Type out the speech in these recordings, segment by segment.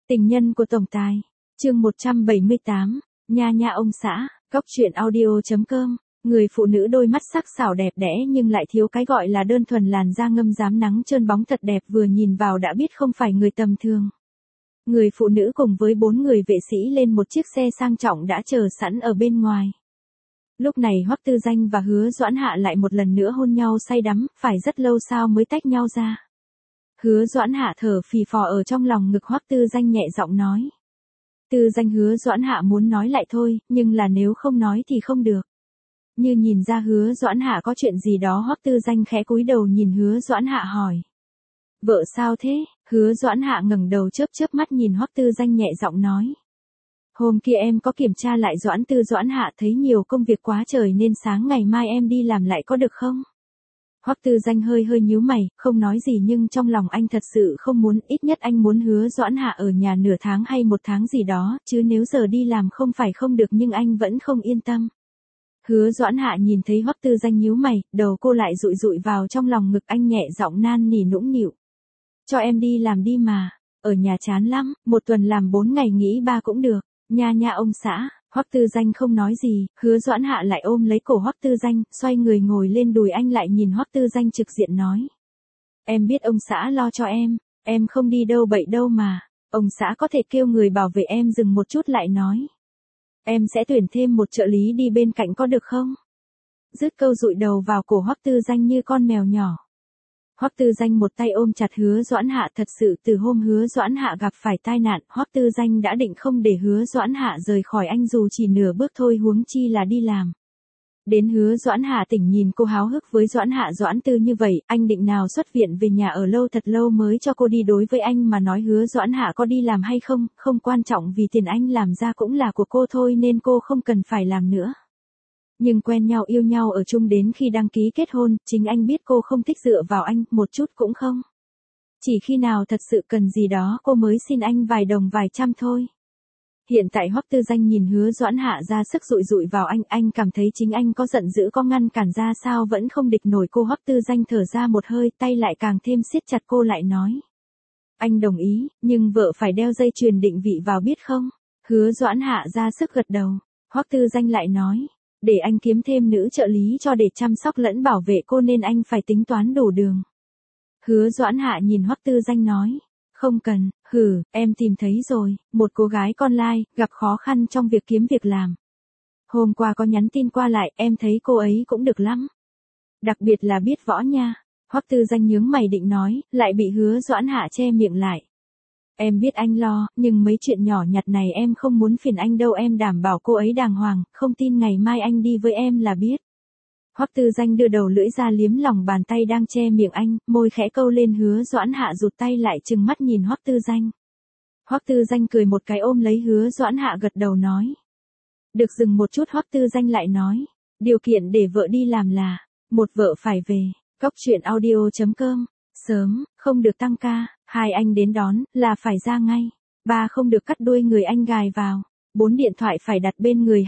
Tình nhân của tổng tài. Chương 178. Nha nha ông xã. Góc truyện audio.com. Người phụ nữ đôi mắt sắc sảo đẹp đẽ nhưng lại thiếu cái gọi là đơn thuần, làn da ngâm rám nắng trơn bóng thật đẹp, vừa nhìn vào đã biết không phải người tầm thường. Người phụ nữ cùng với 4 người vệ sĩ lên một chiếc xe sang trọng đã chờ sẵn ở bên ngoài. Lúc này Hoắc Tư Danh và Hứa Doãn Hạ lại một lần nữa hôn nhau say đắm, phải rất lâu sau mới tách nhau ra. Hứa Doãn Hạ thở phì phò ở trong lòng ngực Hoắc Tư Danh, nhẹ giọng nói. Tư Danh. Hứa Doãn Hạ muốn nói lại thôi, nhưng là nếu không nói thì không được. Như nhìn ra Hứa Doãn Hạ có chuyện gì đó, Hoắc Tư Danh khẽ cúi đầu nhìn Hứa Doãn Hạ hỏi. Vợ sao thế? Hứa Doãn Hạ ngẩng đầu chớp chớp mắt nhìn Hoắc Tư Danh, nhẹ giọng nói. Hôm kia em có kiểm tra lại Doãn Hạ thấy nhiều công việc quá trời nên sáng ngày mai em đi làm lại có được không? Hoắc Tư Danh hơi nhíu mày, không nói gì nhưng trong lòng anh thật sự không muốn, ít nhất anh muốn Hứa Doãn Hạ ở nhà nửa tháng hay 1 tháng gì đó, chứ nếu giờ đi làm không phải không được, nhưng anh vẫn không yên tâm. Hứa Doãn Hạ nhìn thấy Hoắc Tư Danh nhíu mày, đầu cô lại dụi dụi vào trong lòng ngực anh, nhẹ giọng nan nỉ nũng nịu. Cho em đi làm đi mà, ở nhà chán lắm, 1 tuần làm 4 ngày nghỉ 3 cũng được. Nha nha ông xã. Hoắc Tư Danh không nói gì, Hứa Doãn Hạ lại ôm lấy cổ Hoắc Tư Danh, xoay người ngồi lên đùi anh, lại nhìn Hoắc Tư Danh trực diện nói. Em biết ông xã lo cho em không đi đâu bậy đâu mà, ông xã có thể kêu người bảo vệ em. Dừng một chút lại nói. Em sẽ tuyển thêm một trợ lý đi bên cạnh có được không? Dứt câu dụi đầu vào cổ Hoắc Tư Danh như con mèo nhỏ. Hoắc Tư Danh một tay ôm chặt Hứa Doãn Hạ, thật sự từ hôm Hứa Doãn Hạ gặp phải tai nạn, Hoắc Tư Danh đã định không để Hứa Doãn Hạ rời khỏi anh dù chỉ nửa bước thôi, huống chi là đi làm. Đến Hứa Doãn Hạ tỉnh nhìn cô háo hức với Doãn Hạ Doãn Tư như vậy, anh định nào xuất viện về nhà ở lâu thật lâu mới cho cô đi. Đối với anh mà nói Hứa Doãn Hạ có đi làm hay không, không quan trọng, vì tiền anh làm ra cũng là của cô thôi nên cô không cần phải làm nữa. Nhưng quen nhau yêu nhau ở chung đến khi đăng ký kết hôn, chính anh biết cô không thích dựa vào anh, một chút cũng không. Chỉ khi nào thật sự cần gì đó cô mới xin anh vài đồng vài trăm thôi. Hiện tại Hoắc Tư Danh nhìn Hứa Doãn Hạ ra sức dụi dụi vào anh cảm thấy chính anh có giận dữ có ngăn cản ra sao vẫn không địch nổi cô. Hoắc Tư Danh thở ra một hơi, tay lại càng thêm siết chặt cô, lại nói. Anh đồng ý, nhưng vợ phải đeo dây chuyền định vị vào biết không? Hứa Doãn Hạ ra sức gật đầu. Hoắc Tư Danh lại nói. Để anh kiếm thêm nữ trợ lý cho để chăm sóc lẫn bảo vệ cô nên anh phải tính toán đủ đường. Hứa Doãn Hạ nhìn Hoắc Tư Danh nói. Không cần, em tìm thấy rồi, một cô gái con lai, gặp khó khăn trong việc kiếm việc làm. Hôm qua có nhắn tin qua lại, em thấy cô ấy cũng được lắm. Đặc biệt là biết võ nha. Hoắc Tư Danh nhướng mày định nói, lại bị Hứa Doãn Hạ che miệng lại. Em biết anh lo, nhưng mấy chuyện nhỏ nhặt này em không muốn phiền anh đâu, em đảm bảo cô ấy đàng hoàng, không tin ngày mai anh đi với em là biết. Hoắc Tư Danh đưa đầu lưỡi ra liếm lòng bàn tay đang che miệng anh, môi khẽ câu lên. Hứa Doãn Hạ rụt tay lại, trừng mắt nhìn Hoắc Tư Danh. Hoắc Tư Danh cười một cái ôm lấy Hứa Doãn Hạ, gật đầu nói. Được. Dừng một chút Hoắc Tư Danh lại nói. Điều kiện để vợ đi làm là, một vợ phải về. Góc truyện audio.com. Sớm, không được tăng ca. 2 anh đến đón, là phải ra ngay. 3 không được cắt đuôi người anh gài vào. 4 điện thoại phải đặt bên người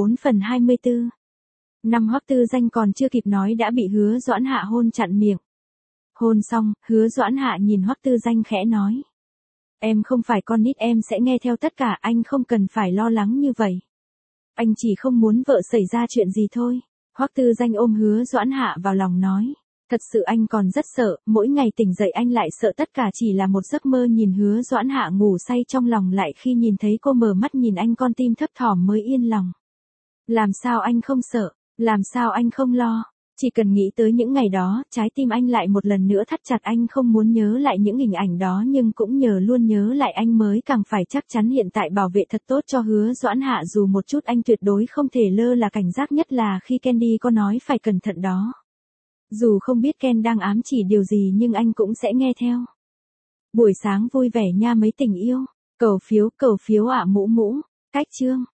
24/24. 5 Hoắc Tư Danh còn chưa kịp nói đã bị Hứa Doãn Hạ hôn chặn miệng. Hôn xong, Hứa Doãn Hạ nhìn Hoắc Tư Danh khẽ nói. Em không phải con nít, em sẽ nghe theo tất cả, anh không cần phải lo lắng như vậy. Anh chỉ không muốn vợ xảy ra chuyện gì thôi. Hoắc Tư Danh ôm Hứa Doãn Hạ vào lòng nói. Thật sự anh còn rất sợ, mỗi ngày tỉnh dậy anh lại sợ tất cả chỉ là một giấc mơ. Nhìn Hứa Doãn Hạ ngủ say trong lòng, lại khi nhìn thấy cô mở mắt nhìn anh, con tim thấp thỏm mới yên lòng. Làm sao anh không sợ, làm sao anh không lo? Chỉ cần nghĩ tới những ngày đó, trái tim anh lại một lần nữa thắt chặt. Anh không muốn nhớ lại những hình ảnh đó, nhưng cũng nhờ luôn nhớ lại anh mới càng phải chắc chắn hiện tại bảo vệ thật tốt cho Hứa Doãn Hạ dù một chút. Anh tuyệt đối không thể lơ là cảnh giác, nhất là khi Candy có nói phải cẩn thận đó. Dù không biết Ken đang ám chỉ điều gì nhưng anh cũng sẽ nghe theo. Buổi sáng vui vẻ nha mấy tình yêu. Cầu phiếu ạ mũ mũ. Cách chương.